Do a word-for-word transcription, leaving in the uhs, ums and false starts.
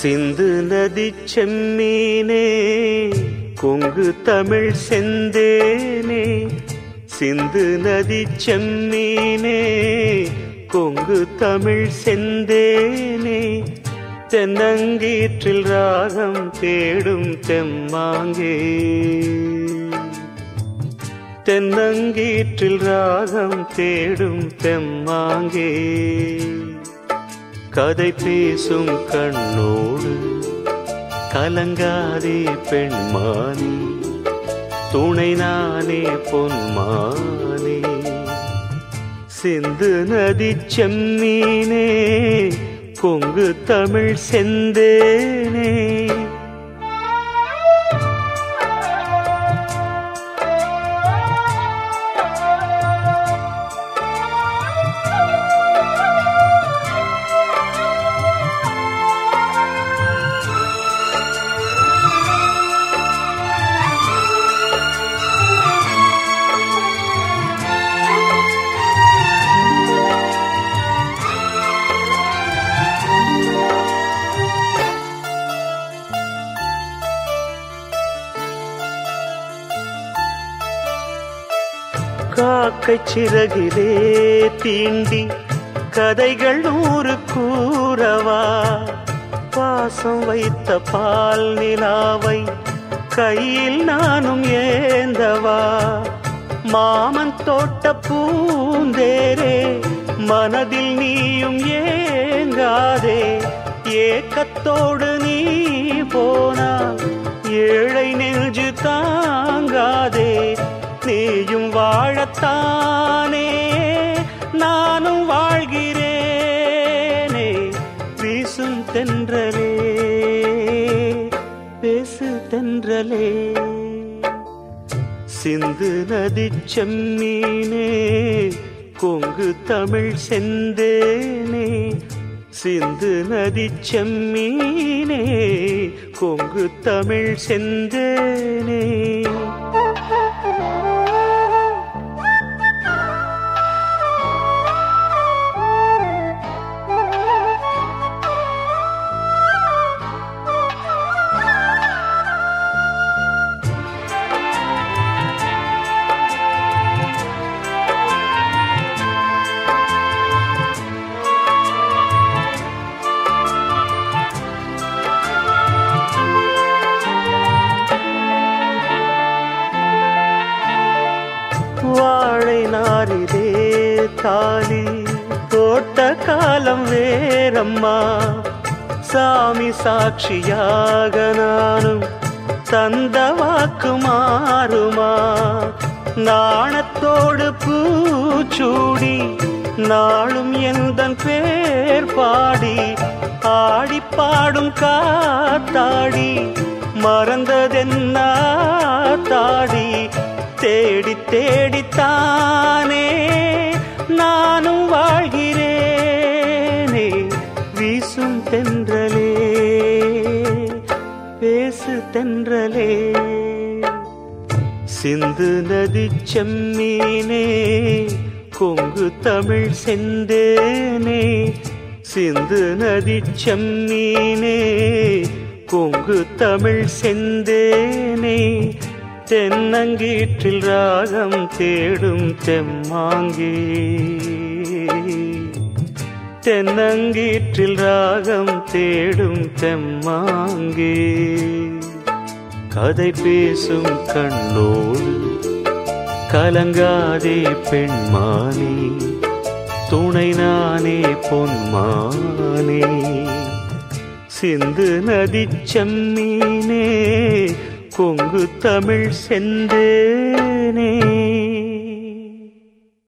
சிந்து நதி செம்மீனே கொங்கு தமிழ் செந்தேனே, சிந்து நதி செம்மீனே கொங்கு தமிழ் செந்தேனே, தென்னங்கீற்றில் ராகம் தேடும் தெம்மாங்கே, தென்னங்கீற்றில் ராகம் தேடும் தெம்மாங்கே, கதை பேசும் கண்ணோடு கலங்காதே பெண்மானே, துணை நானே பொன்மானே, சிந்து நதி செம்மீனே கொங்கு தமிழ் செந்தேனே. காக்கை சிறகிலே தீண்டி கதைகள் நூறு கூறவா, பாசம் வைத்த பால் நிலாவை கையில் நானும் ஏந்தவா, மாமன் தோட்ட பூந்தேரே மனதில் நீயும் ஏங்காதே, ஏக்கத்தோடு நீ போனால் ஏழை நெஞ்சு தாங்காதே, நீயும் வாழத்தானே நானும் வாழ்கிறேனே, வீசும் தென்றலே பேசு தென்றலே, சிந்து நதி செம்மீனே கொங்கு தமிழ் செந்தேனே, சிந்து நதி செம்மீனே கொங்கு தமிழ் செந்தேனே. வாழை நாரிலே தாலி தோட்ட காலம் வேறம்மா, சாமி சாட்சியாக நானும் தந்த வாக்கு மாறுமா, நாணத்தோடு பூச்சூடி நாளும் எந்தன் பேர் பாடி, ஆடி பாடும் காத்தாடி மறந்ததென்ன தாடி, தேடி தேடித்தானே நானும் வாழ்கிறேனே, வீசும் தென்றலே பேசு தென்றலே, சிந்து நதி செம்மீனே கொங்கு தமிழ் செந்தேனே, சிந்து நதி செம்மீனே கொங்கு தமிழ் செந்தேனே, தென்னங்கீற்றில் ராகம் தேடும் தெம்மாங்கே, தென்னங்கீற்றில் ராகம் தேடும் தெம்மாங்கே, கதை பேசும் கண்ணோடு கலங்காதே பெண்மானே, துணை நானே பொன்மானே, சிந்து நதி செம்மீனே கொங்கு தமிழ் செந்தேனே.